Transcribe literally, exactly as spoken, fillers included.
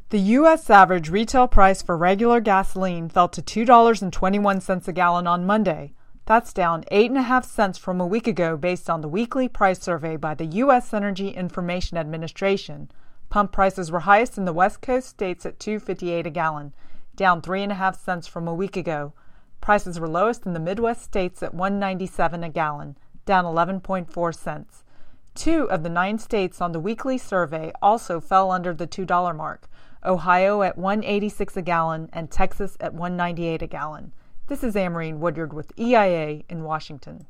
The U S average retail price for regular gasoline fell to two dollars and twenty-one cents a gallon on Monday. That's down eight point five cents from a week ago based on the weekly price survey by the U S Energy Information Administration. Pump prices were highest in the West Coast states at two dollars and fifty-eight cents a gallon, down three point five cents from a week ago. Prices were lowest in the Midwest states at one dollar and ninety-seven cents a gallon, down eleven point four cents. Two of the nine states on the weekly survey also fell under the two dollar mark, Ohio at one dollar and eighty-six cents a gallon and Texas at one dollar and ninety-eight cents a gallon. This is Amarine Woodyard with E I A in Washington.